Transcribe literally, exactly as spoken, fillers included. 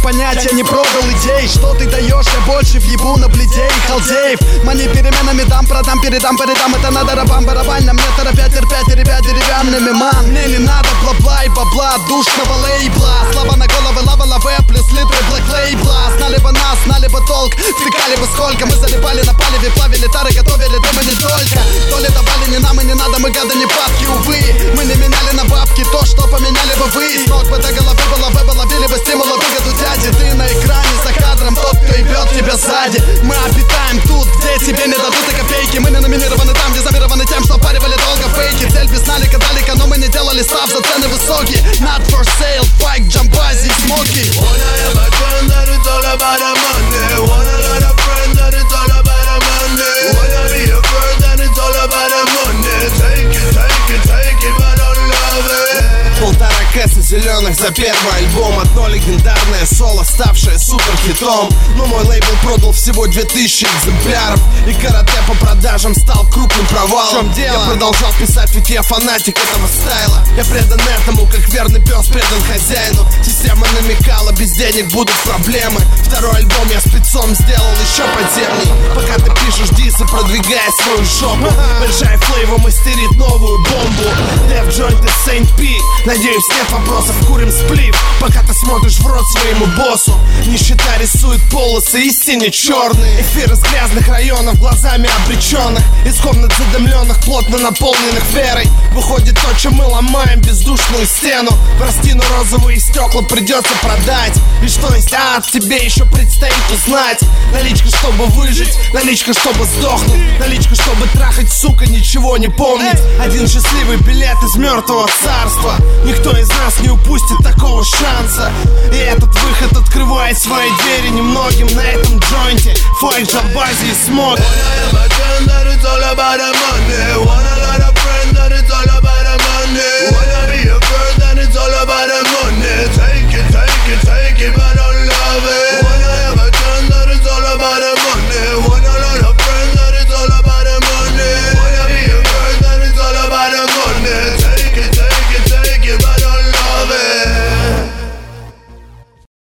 понять, я не продал идей. Что ты даешь, я больше въебу на бледей. Халдеев, мани переменами дам, продам, передам, передам. Это надо рабам, барабаням, мне торопять, терпять, и ребят деревянными, ман. Мне не надо бла-бла и бабла, душного лейбла. Слава на головы, лава лаве, плюс литры блэк лейбла. Знали бы нас, знали бы толк, втыкали бы сколько. Мы залипали на палеве, плавили тары, готовили дымы не только. То ли давали не нам и не надо, мы гады не падки, увы. Мы не меняли на бабки то, что поменяли бы вы. С ног бы до головы было бы, ловили бы стимула выгоду дяди. Ты на экране за кадром, тот, кто ебет тебя сзади. Мы обитаем тут, где тебе не дадут и копейки. Мы не номинированы там, где замированы тем, что впаривали долго фейки. Цель без налика далека, но мы не делали став за цены высокие. Not for sale, Файк, Джамбази, Смоки. Wanna have a friend that it's all about the money. Wanna got a friend that it's all about the money. Wanna be a friend that it's all about the money. Take it, take it, take it, but don't love it. Полтора кэса зеленых за первый альбом. Одно легендарное соло, ставшее суперхитом. Но мой лейбл продал всего две тысячи экземпляров. И карате по продажам стал крупным провалом. В чем дело? Я продолжал писать, ведь я фанатик этого стайла. Я предан этому, как верный пес предан хозяину. Система намекала, без денег будут проблемы. Второй альбом я спецом сделал еще подземный. Пока ты пишешь дисы, продвигая свою жопу. Большая флейва мастерит новую бомбу. Дев Джойнт и Сейнт Пи. Надеюсь, нет вопросов, курим сплив. Пока ты смотришь в рот своему боссу. Нищета рисует полосы истине черные. Эфир из грязных районов глазами обреченных. Из комнат задымленных, плотно наполненных верой. Выходит то, чем мы ломаем бездушную стену. Прости, но розовые стекла придется продать. И что есть ад, тебе еще предстоит узнать. Наличка, чтобы выжить, наличка, чтобы сдохнуть. Наличка, чтобы трахать, сука, ничего не помнить. Один счастливый билет из мертвого царства. Никто из нас не упустит такого шанса. И этот выход открывает свои двери немногим на этом джойнте. Файк, Джамбази и Смок. Wanna have a friend that it's all about the money.